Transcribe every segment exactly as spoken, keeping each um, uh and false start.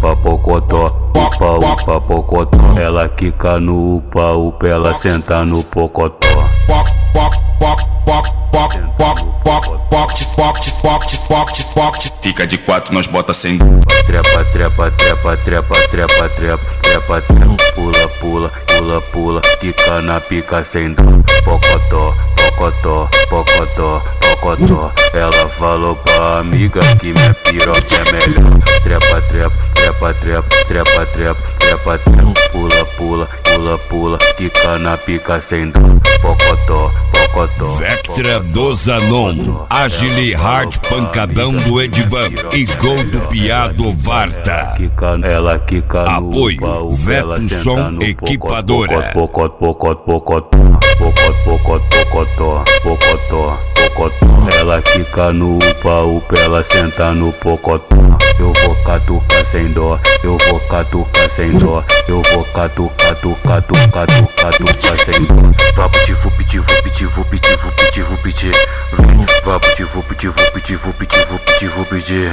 upa, pocotó. Upa, upa, pocotó. Ela quica no upa, upa, ela senta no pocotó. Fica de quatro, nós bota sem. Trepa, trepa, trepa, trepa, trepa, trepa, trepa, trepa, pula, pula, pula, pula, quica na pica sem dó. Pocotó, pocotó, pocotó, pocotó. Ela falou pra amiga que minha piroca é melhor. Trepa, trepa, trepa, trepa, trepa, trepa, trepa, trepa, pula, pula, pula, pula, quica na pica sem dó. Pocotó, pocotó. Vectra do Zanon, Agile Hard Pancadão do Edivan e Gol do Piado Varta. Ela quica no apoio Veto Som Equipadora. Pocotó, pocotó, pocotó, pocotó, pocotó, pocotó, pocotó. Ela quica no upa, upa, ela senta no pocotó. Eu vou catucar sem dó, eu vou catucar sem dó, eu vou catucar, tucar, tucar, tucar, tucar sem dó. Vá piti, vupiti, vupiti, vupiti, vupiti, vupiti. Vá piti, vupiti, vupiti, vupiti, vupiti, vupiti.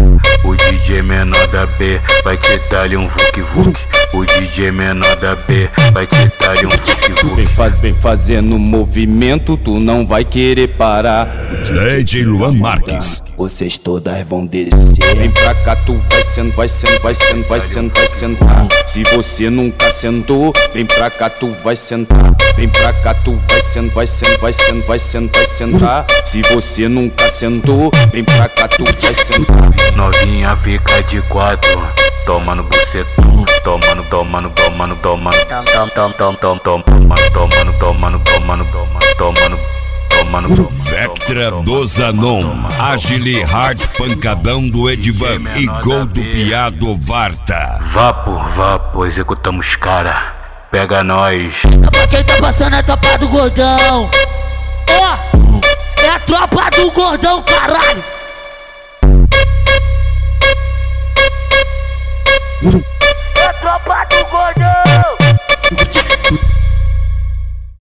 O D J menor da B vai te dar-lhe um vuk vuk. O D J menor da B vai te dar-lhe um vuk vuk. Vem, faz, vem fazendo movimento, tu não vai querer parar. D J Luan Marques. Vocês todas vão descer. Vem pra cá, tu vai sendo, vai sendo, vai sendo, vai sendo, vai sentar. Se você nunca sentou, vem pra cá, tu vai sentar. Vem pra cá, tu vai sendo, vai sendo, vai sendo, vai sendo, vai sentar. Se você nunca sentou, vem pra cá, tu vai sentar. Novinha fica de quatro, toma no bucetão, toma no, toma no, toma no, toma no, tom, tom, tom, tom, tom, toma no, toma no, toma no, toma no, toma no, toma no. Vectra do Zanon, Agile Hard Pancadão do Edivan e Gol do Piado Varta. Vapo, vapo, executamos cara, pega nós. Pra quem tá passando é a tropa do gordão. Ó, oh, é a tropa do gordão, caralho.